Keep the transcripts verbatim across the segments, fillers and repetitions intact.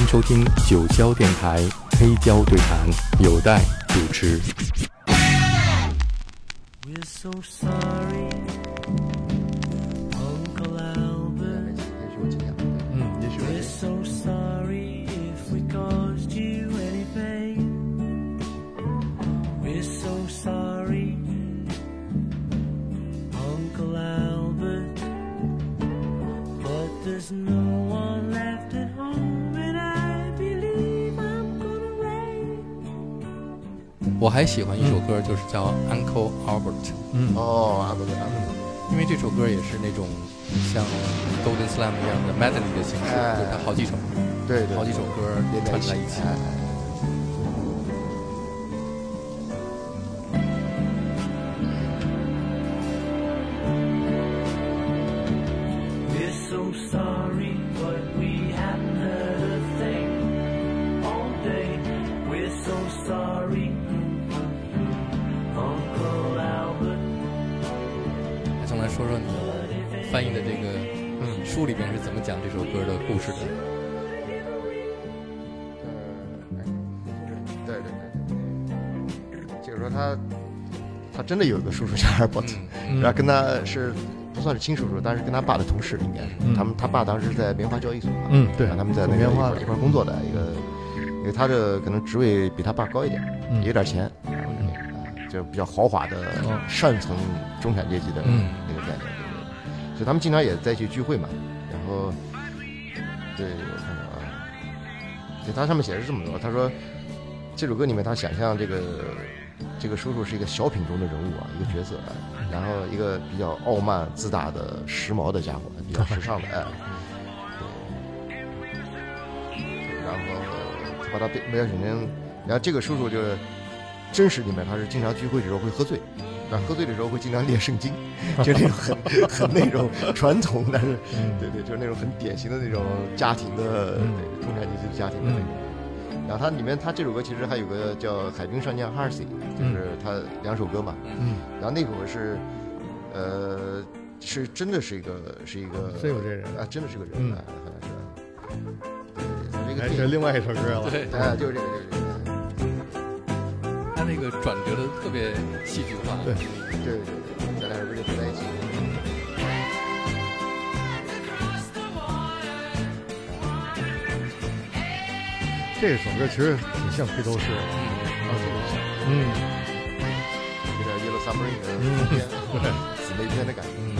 收听九霄电台黑胶对谈，有待主持。 We're so sorry, Uncle Albert. 嗯，也许 We're so sorry if we caused you any pain. We're so sorry, Uncle Albert. But there's no one left at home, and I believe I'm gonna rain. 我还喜欢一首歌，就是叫 Uncle Albert。 嗯哦，阿伯阿伯， 因为这首歌也是那种像 Golden Slam 一样的 medley 的形式， 哎就是它好几首， 对对， 好几首歌连在一起串在一起。 哎 We're so sorry, but we haven't heard a thing all day. We're so sorry, Uncle Albert. 来，从来说说你翻译的这个嗯书里边是怎么讲这首歌的故事的？ 对对对对，就是说他他真的有一个叔叔叫阿尔伯特， 嗯然后跟他是不算是亲叔叔，但是跟他爸的同事应该是， 嗯他们他爸当时在棉花交易所嘛， 嗯对然后他们在那个做棉花一块一块工作的一个，因为他的可能职位比他爸高一点， 嗯也有点钱，然后那个啊就比较豪华的哦上层中产阶级的嗯那个概念，对对，所以他们经常也在一起聚会嘛，然后对，我看看啊，对，他上面写的是这么说，他说这首歌里面他想象这个这个叔叔是一个小品中的人物啊，一个角色，哎然后一个比较傲慢自大的时髦的家伙，比较时尚的，哎，对，然后他把他描写成，然后这个叔叔就是真实里面他是经常聚会的时候会喝醉。然后喝醉的时候会经常念圣经，就那种很很那种传统，但是对对，就是那种很典型的那种家庭的对中产阶级家庭的那种。然后它里面，它这首歌其实还有个叫《海滨上将哈尔西》，就是它两首歌嘛。 嗯， 然后那首是，呃，是真的是一个是一个真有这人啊，真的是个人嗯啊，好像是。对，它是一个还电影， 是另外一首歌了。 对， 哎，就是这个，就是这个。 它那个转折的特别戏剧化。 对对对对，咱俩不是就在一起。 这首歌其实挺像披头士的， 啊，这个像， 嗯有点 Yellow Submarine 的嗯片， 对姊妹篇的感觉。 嗯，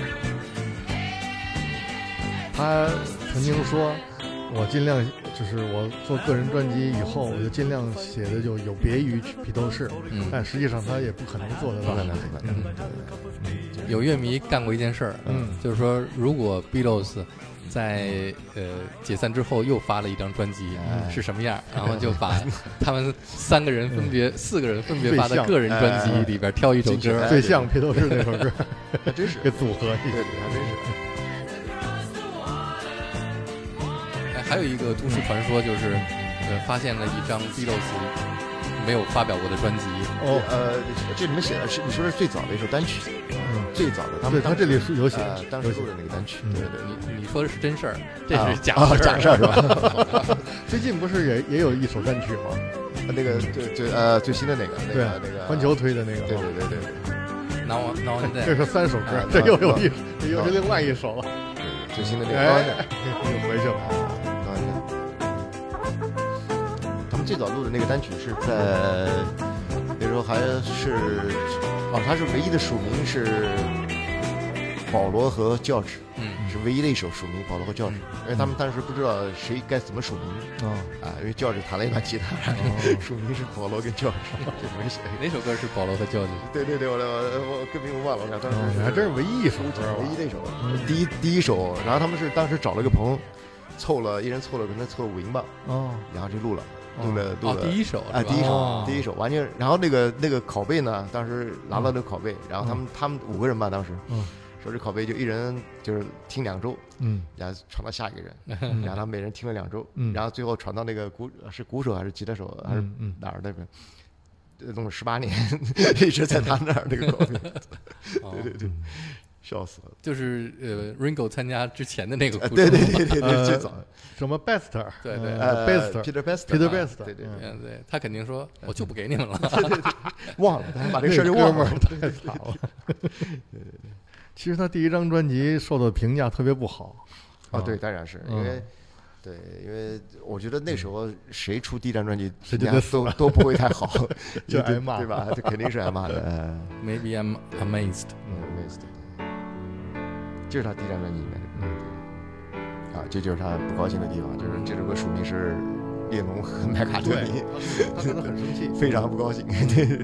他曾经说，我尽量就是我做个人专辑以后，我就尽量写的就有别于披头士， 嗯但实际上他也不可能做得到。 不可能，不可能。 有乐迷干过一件事儿， 嗯就是说如果 Beatles 在呃解散之后又发了一张专辑， 哎是什么样？然后就把他们三个人分别、四个人分别发的个人专辑里边挑一首歌， 哎最像披头士那首歌， 还真是， 给组合一对下。 对，还真是。 哎，还有一个都市传说就是，呃，发现了一张 Beatles 没有发表过的专辑。 哦， 呃，这里面写的是你说的是最早的一首单曲， 嗯， 最早的他们对他这里是有写呃当时有写录的那个单曲， 嗯对对对。 你你说的是真事儿，这啊是假啊事儿。 假事儿是吧？ 最近不是也也有一首单曲吗？ 那个最最呃最新的那个那对个那个环球推的那个。 对对对对对 Now Now and 这 Then， 是三首歌啊， 这又有一啊， 这又是另外一首了。 对，最新的那个哎高安， 又回去了。 高安他们最早录的那个单曲是在那时候还是哦，他是唯一的署名是保罗和教治， 嗯是唯一的一首署名保罗和教治，因为他们当时不知道谁该怎么署名哦， 啊，因为教治弹了一把吉他，署名是保罗跟教治，这没写。 哪首歌是保罗和教治？ 对对对，我我我歌名我忘了，我俩当时哦，还真是唯一一首歌吧唯一的一首，第一第一首，然后他们是当时找了个朋友，凑了一人凑了可能凑了五英镑， 哦， 然后就录了，录了录哦， 了。 第一首哎， 是吧第一首哦， 第一首，完全，然后那个那个拷贝呢，当时拿到那个拷贝，然后他们他们五个人吧，当时嗯说这拷贝就一人就是听两周， 嗯然后传到下一个人，然后他们每人听了两周， 嗯然后最后传到那个鼓是鼓手还是吉他手还是嗯嗯哪儿那个，弄了十八年，一直在他那儿那个拷贝， 哦对对对， 笑死了。 就是呃 Ringo 参加之前的那个故事。 对对对对对，最早什么 Bester， 对对呃，Bester Peter Peter Bester， Bester， 对对， 嗯，对他肯定说我就不给你们了。 忘了，他把这个事儿就忘了。 太惨了。其实他第一张专辑受的评价特别不好。 哦，对，当然是因为。对，因为我觉得那时候谁出第一张专辑， 谁就得死都都不会太好， 就挨骂， 对吧？这肯定是挨骂的。 Maybe I'm amazed， amazed， 这是他第一张专辑里面的。嗯，啊，这就是他不高兴的地方，就是这首歌署名是列侬和麦卡特尼， 他可能很生气， 非常不高兴。对。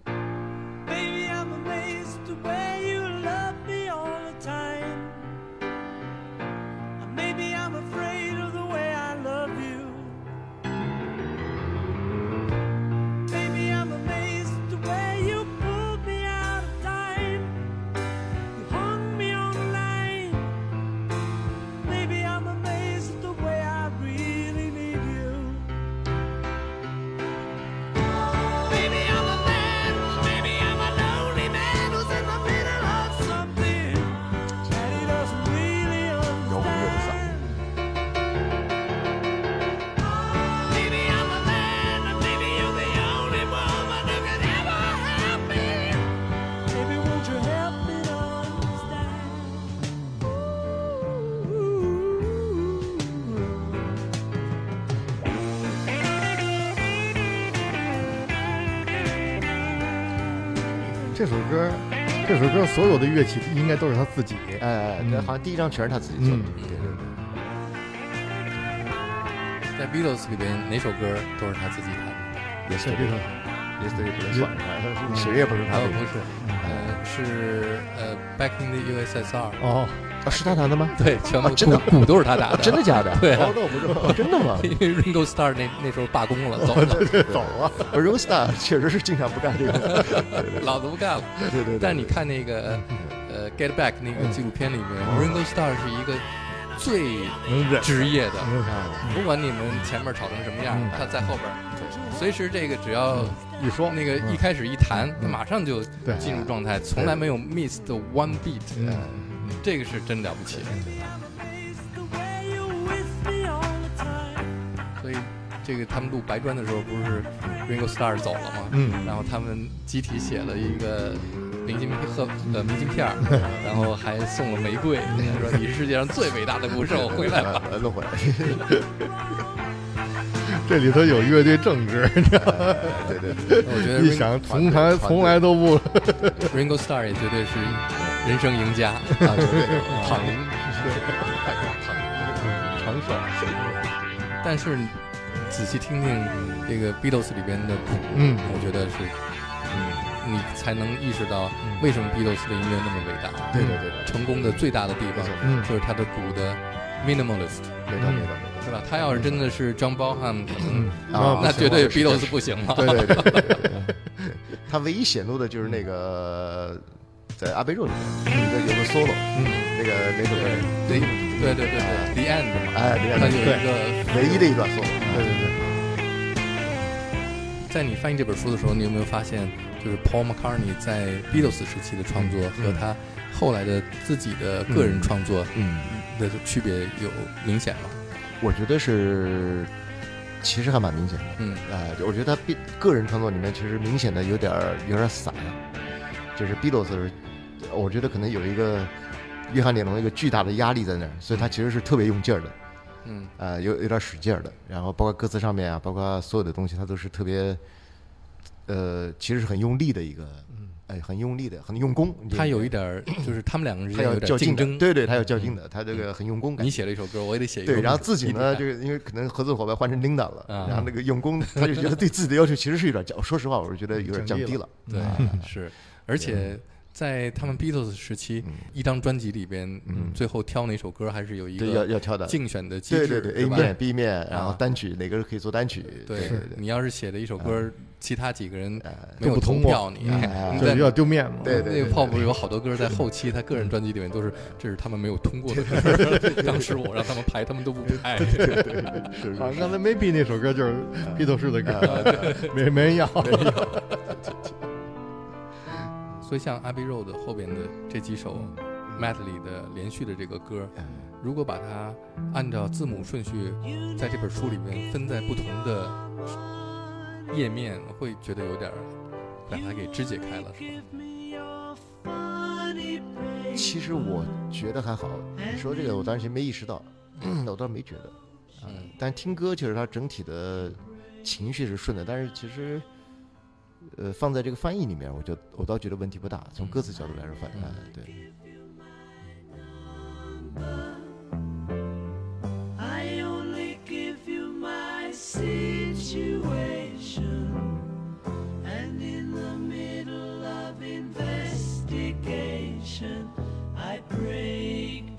这首歌，这首歌所有的乐器应该都是他自己。 哎，这好像第一张全是他自己做的。 嗯、 对对对。在 Beatles 里边，哪首歌都是他自己弹的？ 也是 Beatles，Yesterday 不能算，谁也不是他的。 不是，呃，是呃 Back in the U S S R。 哦。 啊，是他弹的吗？ 对，全部真的鼓都是他打的。 真的假的？ 对， 哦，那我不知道，真的吗？ 因为 Ringo Starr 那那时候罢工了，走了， 走了。 Ringo Starr 确实是经常不干这个， 老子不干了。 对对。 但你看那个呃 Get Back 那个纪录片里面 ，Ringo Starr 是一个最职业的，不管你们前面吵成什么样，他在后边，随时这个只要一说那个一开始一弹，他马上就进入状态，从来没有 miss 的 one beat。这个是真了不起，所以这个他们录白砖的时候，不是 Ringo Starr 走了吗？ 嗯， 然后他们集体写了一个明信片和呃明信片，然后还送了玫瑰，说你是世界上最伟大的鼓手，回来了， 弄回来。 这里头有乐队政治，你知道吗？ 对对对， 我觉得一想从来从来都不 ，Ringo Starr 也绝对是人生赢家啊， 对对， 躺长寿。 但是仔细听听这个 Beatles 里边的鼓， 嗯， 我觉得是，嗯，你才能意识到为什么 Beatles 的音乐那么伟大。 对对对， 成功的最大的地方， 嗯， 就是他的鼓的 minimalist。 没错没错。 是吧？他要是真的是 John Bonham，可能啊， 那绝对 Beatles 不行了。 对对对对对，他唯一显露的就是那个在阿贝肉里面有个有个 solo， 嗯，那个那首歌， 对对对对对 ，The End 嘛， 哎 ，The End， 他有一个唯一的一段 solo。 对对对。 在你翻译这本书的时候，你有没有发现，就是 Paul McCartney 在 Beatles 时期的创作和他后来的自己的个人创作，嗯，的区别有明显吗？ 我觉得是，其实还蛮明显的。嗯，哎、呃，我觉得他个人创作里面其实明显的有点有点散，就是 Beatles， 我觉得可能有一个约翰列侬一个巨大的压力在那儿，所以他其实是特别用劲儿的。嗯，呃，有有点使劲儿的，然后包括歌词上面啊，包括所有的东西，他都是特别，呃，其实是很用力的一个。哎，很用力的，很用功。 他有一点，就是他们两个人之间有点竞争， 对对，他有较劲的，他这个很用功感。 你写了一首歌，我也得写一个。 对，然后自己呢，这个因为可能合作伙伴换成 Linda 了，然后那个用功，他就觉得对自己的要求其实是有点降，说实话，我是觉得有点降低了。 对，是，而且在他们 Beatles 时期，一张专辑里边，最后挑哪首歌还是有一个要要挑的竞选的机制， 对对对 ，A 面、B 面，然后单曲哪个可以做单曲。 对，你要是写的一首歌。其他几个人没有投票你， 这要丢面子。 对对， 那个泡芙有好多歌在后期他个人专辑里面都是，这是他们没有通过的歌。当时我让他们排，他们都不排。 对对对，是。好像刚才 Maybe 那首歌就是披头士的歌，没没人要。 所以像 Abbey Road 后边的这几首， medley 的连续的这个歌，如果把它按照字母顺序在这本书里面分在不同的页面，会觉得有点把它给肢解开了，是吧？ 其实我觉得还好，你说这个我当时没意识到，我倒没觉得，嗯，但听歌其实它整体的情绪是顺的，但是其实。呃，放在这个翻译里面，我就我倒觉得问题不大。从歌词角度来说，翻译、嗯呃、对。I only give you my situation, and in the middle of investigation, I break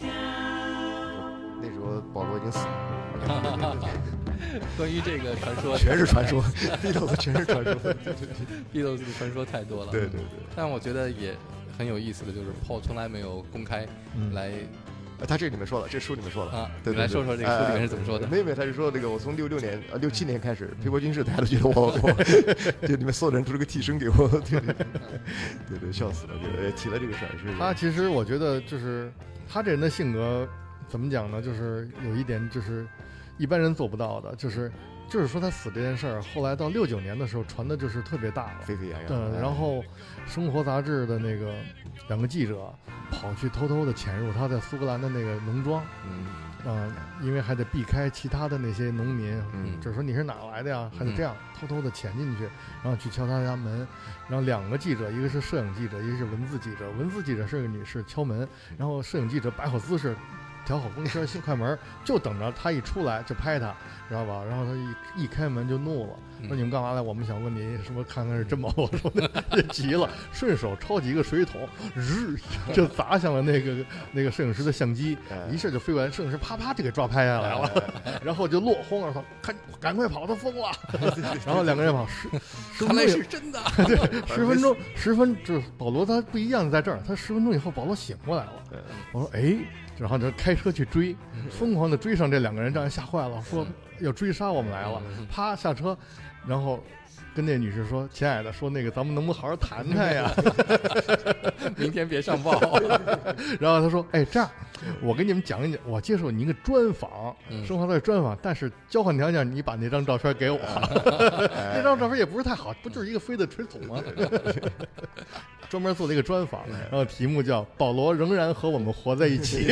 down. 那时候保罗已经死了。 关于这个传说， 全是传说，Beatles 全是传说 ，Beatles 的传说太多了。 对对对。 但我觉得也很有意思的就是 Paul 从来没有公开来， 嗯、他这里面说了，这书里面说了啊， 对对对， 你来说说这个书里面是怎么说的？ 没有没有，他是说那个我从六六年呃六七年开始，培国军事，大家都觉得我我就里面所有人都是个替身给我，对对对对，笑死了，这个提了这个事儿是。 他其实我觉得就是他这人的性格怎么讲呢？就是有一点就是一般人做不到的，就是就是说他死这件事儿，后来到六九年的时候传的就是特别大了， 沸沸扬扬。 对，然后生活杂志的那个两个记者跑去偷偷的潜入他在苏格兰的那个农庄， 嗯啊、呃，因为还得避开其他的那些农民， 嗯， 就是说你是哪来的呀？还得这样、嗯、偷偷的潜进去，然后去敲他家门，然后两个记者，一个是摄影记者，一个是文字记者，文字记者是个女士敲门，然后摄影记者摆好姿势。调好风车，先快门，就等着他一出来就拍他，知道吧？然后他一一开门就怒了，说你们干嘛来？我们想问你是不是看看是真保罗？说就急了，顺手抄起一个水桶，日就砸向了那个那个摄影师的相机，一下就飞过来，摄影师啪啪就给抓拍下来了，然后就落荒而逃，看赶快跑，他疯了。然后两个人跑十十分钟， 看来是真的。 对，十分钟，十分就是保罗他不一样在这儿，他十分钟以后保罗醒过来了。我说哎。然后就开车去追，疯狂的追上这两个人，让人吓坏了，说要追杀我们来了，啪下车，然后跟那女士说：“亲爱的，说那个咱们能不能好好谈谈呀？ 明天别上报。” 然后他说：“哎，这样，我给你们讲一讲，我接受你一个专访，生活在专访，但是交换条件，你把那张照片给我。那张照片也不是太好，不就是一个飞的水桶吗？”专门做了一个专访，然后题目叫《保罗仍然和我们活在一起》。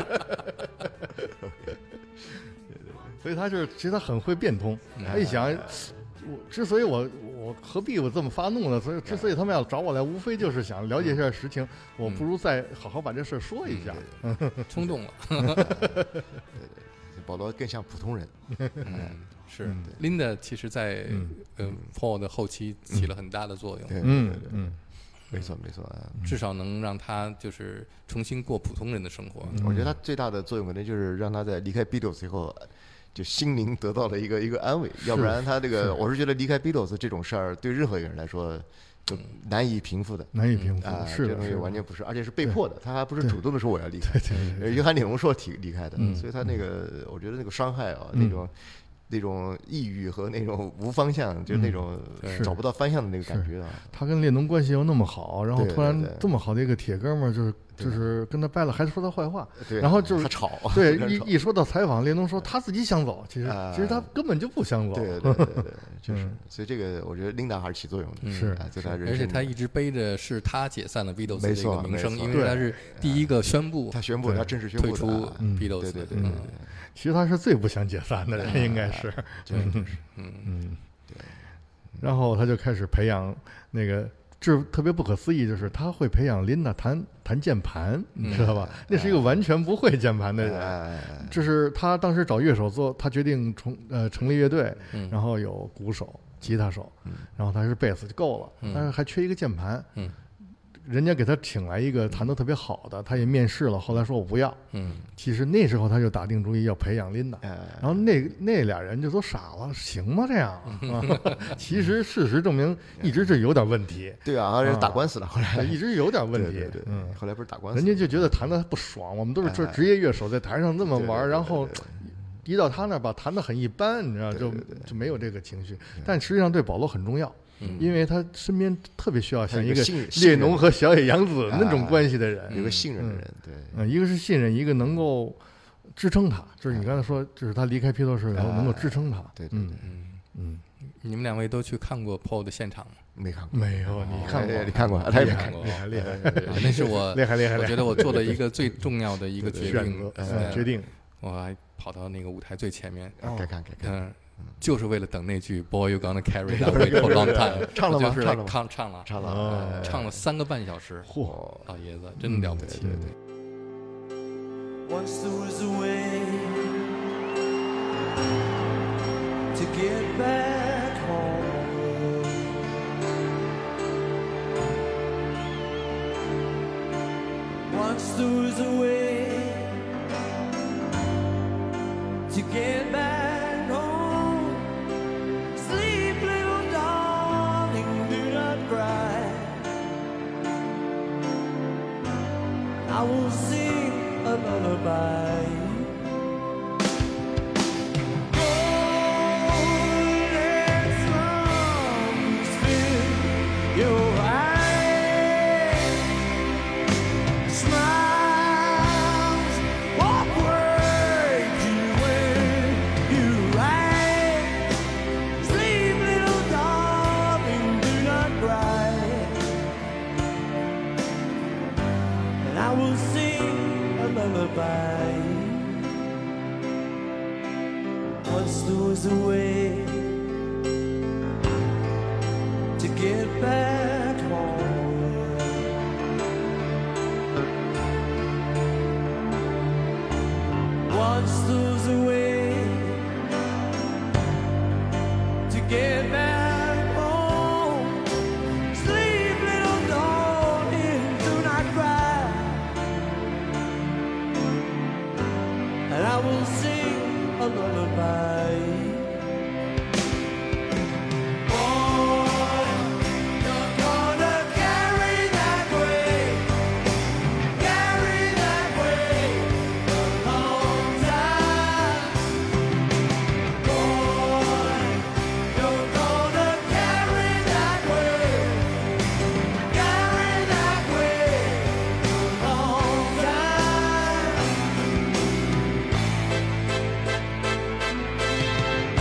所以他是其实他很会变通，他一想，我之所以我我何必我这么发怒呢？所以之所以他们要找我来，无非就是想了解一下实情，我不如再好好把这事说一下。 嗯、冲动了。 保罗更像普通人。 嗯，是。Linda 其实在嗯、呃、Paul 的后期起了很大的作用。 对，嗯嗯。没错没错、啊， 至少能让他就是重新过普通人的生活。 嗯、我觉得他最大的作用可能就是让他在离开 Beatles 以后，就心灵得到了一个一个安慰。要不然他这个，我是觉得离开 Beatles 这种事儿对任何一个人来说就难以平复的， 难以平复啊， 是的， 这东西完全不是，而且是被迫的，他还不是主动的说我要离开。 对对对， 约翰列侬说提离开的， 嗯、 所以他那个，我觉得那个伤害啊，嗯、那种。那种抑郁和那种无方向，就那种找不到方向的那个感觉啊。 他跟列侬关系又那么好，然后突然这么好的一个铁哥们儿，就是就是跟他掰了，还说他坏话，然后就是他吵， 对，一一说到采访，列侬说他自己想走，其实其实他根本就不想走。 对对对对，就是，所以这个我觉得琳达还是起作用的， 是在他人生， 而且他一直背着是他解散了 Beatles 的一个名声，因为他是第一个宣布， 他宣布他正式宣布退出 Beatles， 对对对对。 其实他是最不想解散的人，应该是， 嗯嗯嗯，对。然后他就开始培养那个，这特别不可思议，就是他会培养琳达弹弹键盘，你知道吧？那是一个完全不会键盘的人。这是他当时找乐手做，他决定重呃成立乐队，然后有鼓手、吉他手，然后他是贝斯就够了，但是还缺一个键盘。嗯。人家给他请来一个弹得特别好的，他也面试了，后来说我不要。嗯，其实那时候他就打定主意要培养琳达，然后那那俩人就都傻了，行吗这样？啊、其实事实证明一直是有点问题。 对啊，人打官司了，后来一直有点问题。 对对对，嗯，后来不是打官司， 人家就觉得弹得不爽，我们都是说职业乐手在台上那么玩，然后一到他那儿吧，弹得很一般，你知道，就就没有这个情绪。但实际上对保罗很重要。 嗯因为他身边特别需要像一个他有一个信列侬和小野洋子那种啊关系的人， 有个信任的人，对， 嗯，一个是信任，一个能够支撑他，就是你刚才说，就是他离开披头士以后啊能够支撑他。 对对嗯嗯， 嗯， 你们两位都去看过 Paul 的现场吗？ 没看过， 没有，你看过哎？你看过？他也没看过厉害厉害啊那是我厉害厉害！ 我觉得我做的一个最重要的一个决选定择， 呃呃决定， 我还跑到那个舞台最前面， 过，该看该看。 嗯，就是为了等那句 Boy you gonna carry that weight for a long time， 唱了吗我就是来唱了吗唱唱了， 唱了， 哦哎唱了三个半小时， 嚯， 老爷子真了不起。 对对 Once there was a way to get back home. Once there was a way to get back home. Sleep, little darling, do not cry. I will sing a lullaby. Golden songs fill your eyes. Smiles walk right you when you ride. Sleep, little darling, do not cry. And I will sing a lullaby. Once there was a way to get back home. Once there was a way to get back home. Sleep, little darling, do not cry. And I will sing a lullaby. Boy, you're gonna carry that weight, carry that weight a long time. Boy, you're gonna carry that weight, carry that weight a long time.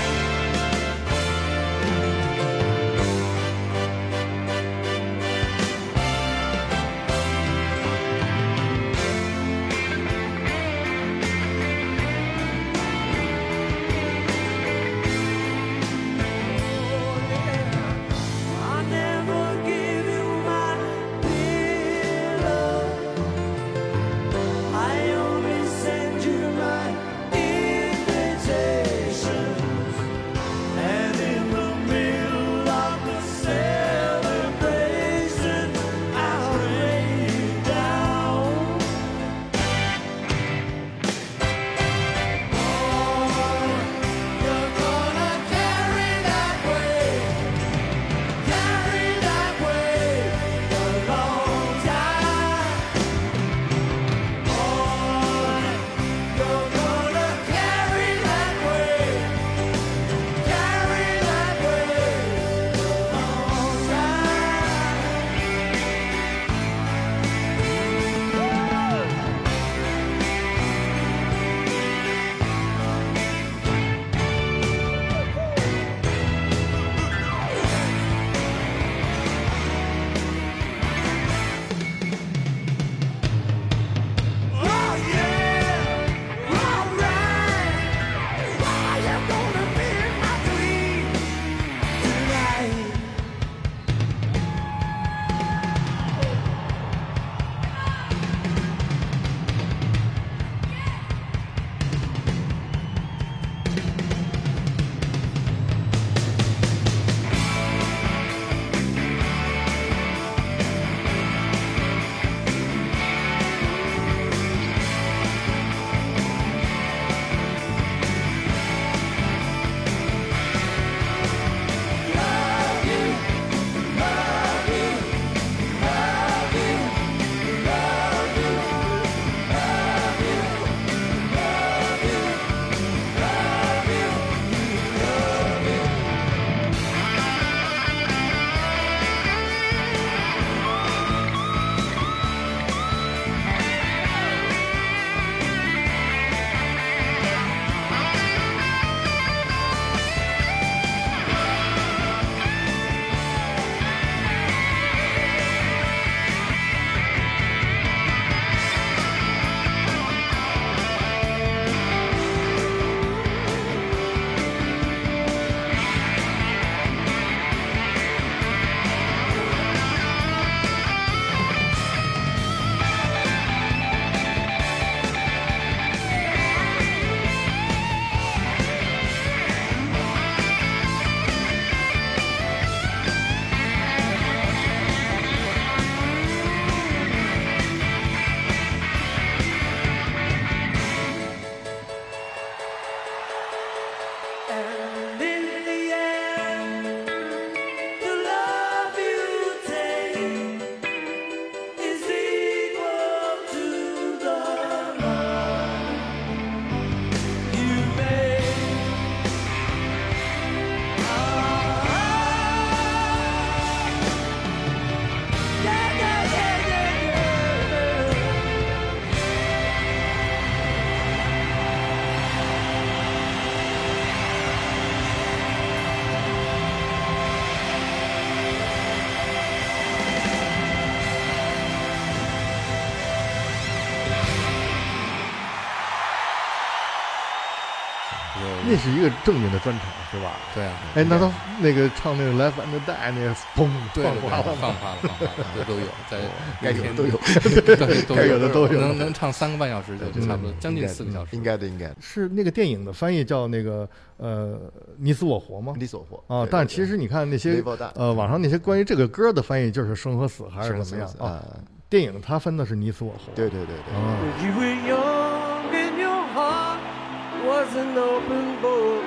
那是一个正经的专场是吧？ 对啊， 哎，那他那个唱那个《Life and Die》那个，砰， 对放花了， 放花了，放花了，这都有，在该有的都有， 对，都该有的都有能能唱三个半小时就差不多，将近四个小时， 应该的，应该的， 是那个电影的翻译叫那个呃你死我活吗？ 你所活啊，但其实你看那些呃网上那些关于这个歌的翻译就是生和死还是怎么样啊？电影它分的是你死我活。 对对对对。 You were young and your heart was an open book.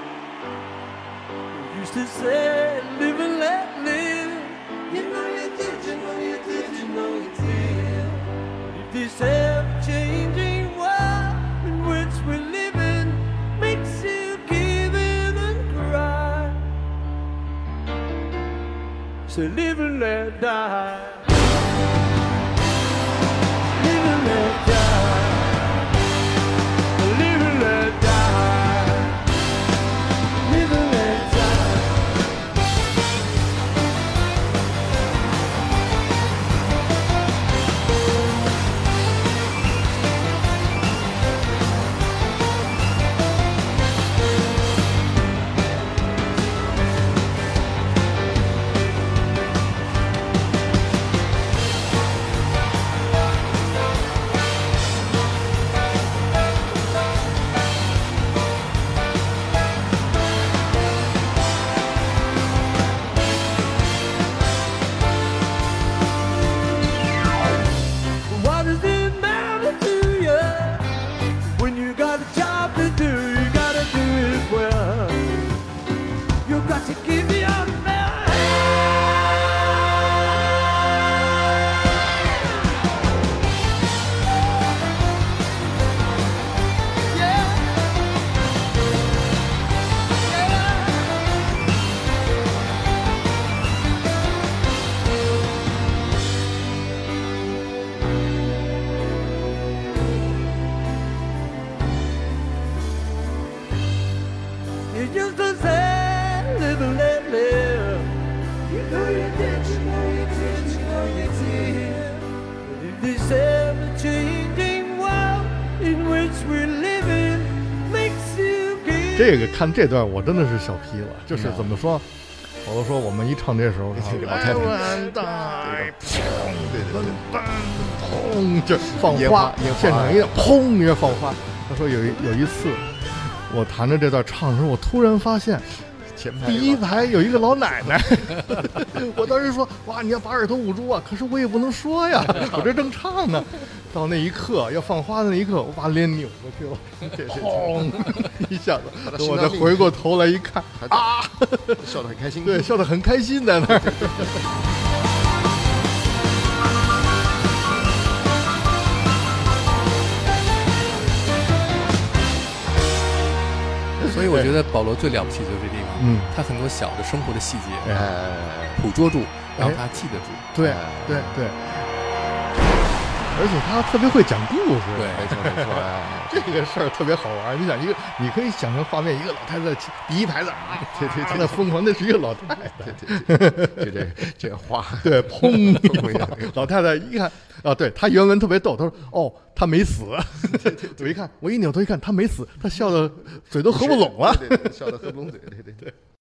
You used to say, live and let live. You know you did, you know you did, you know you did. If this ever-changing world in which we're living makes you give in and cry, so live and let die. Live and let die. Live and let die. Live and let die. What does it matter to you when you got a job to do? You gotta do it well. You got to give your best. Yeah. You just to say, live and let live. You know you did, you know you did, you know you did. But if this ever-changing world in which we're living makes you give. 这个看这段我真的是小批了，就是怎么说？我都说我们一唱这时候， 这个老太太太大， 对对对， 砰就放烟花花烟花， 现场一砰一下放花。他说有一有一次，我弹着这段唱的时候，我突然发现前排第一排有一个老奶奶，我当时说哇，你要把耳朵捂住啊！可是我也不能说呀，我这正唱呢。到那一刻要放花的那一刻，我把脸扭过去了，砰一下子，等我再回过头来一看，啊， 笑得很开心， 对，笑得很开心在那儿。 所以我觉得保罗最了不起就是这地方， 嗯， 他很多小的生活的细节， 哎， 捕捉住，然后他记得住， 对对对，而且他特别会讲故事， 对， 没错没错，哎， 这个事儿特别好玩。你想一个，你可以想象画面，一个老太太第一排的啊， 对对她在疯狂，那是一个老太太， 对对对，就这这个花， 对，砰一下，老太太一看啊，对她原文特别逗，她说哦，她没死，我一看，我一扭头一看，她没死，她笑的嘴都合不拢了， 对对对，笑得合不拢嘴，对对对。